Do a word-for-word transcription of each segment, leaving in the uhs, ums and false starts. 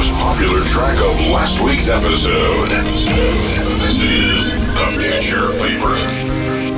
most popular track of last week's episode. This is the Future Favorite.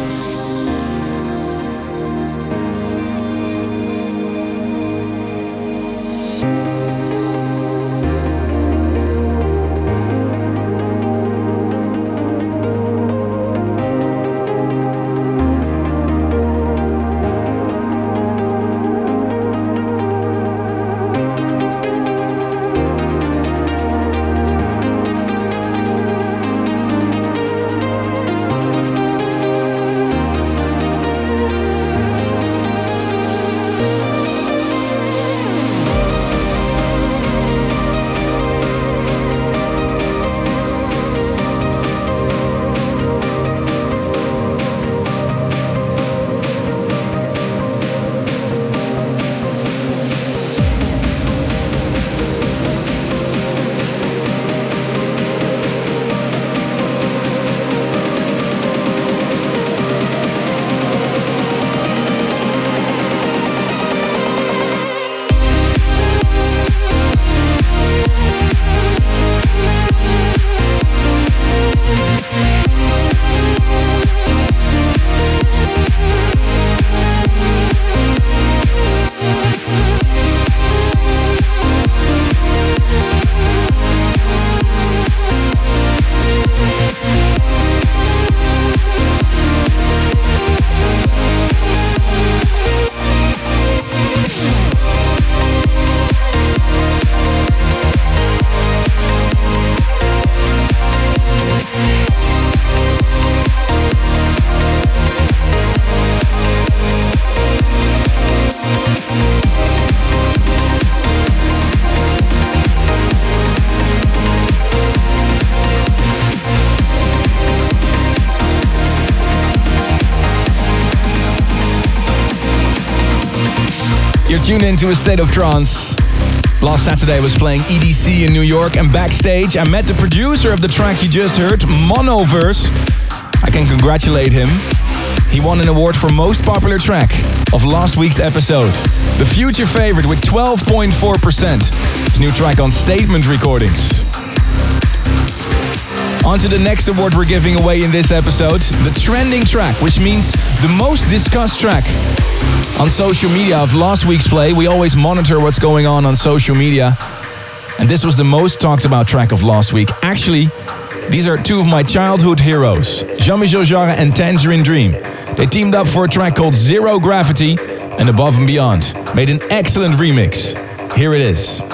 You're tuned into a state of trance. Last Saturday I was playing E D C in New York, and backstage I met the producer of the track you just heard, Monoverse. I can congratulate him. He won an award for most popular track of last week's episode. The Future Favorite with twelve point four percent. His new track on Statement Recordings. On to the next award we're giving away in this episode, the trending track, which means the most discussed track. On social media of last week's play, we always monitor what's going on on social media. And this was the most talked about track of last week. Actually, these are two of my childhood heroes, Jean-Michel Jarre and Tangerine Dream. They teamed up for a track called Zero Gravity and Above and Beyond. Made an excellent remix. Here it is.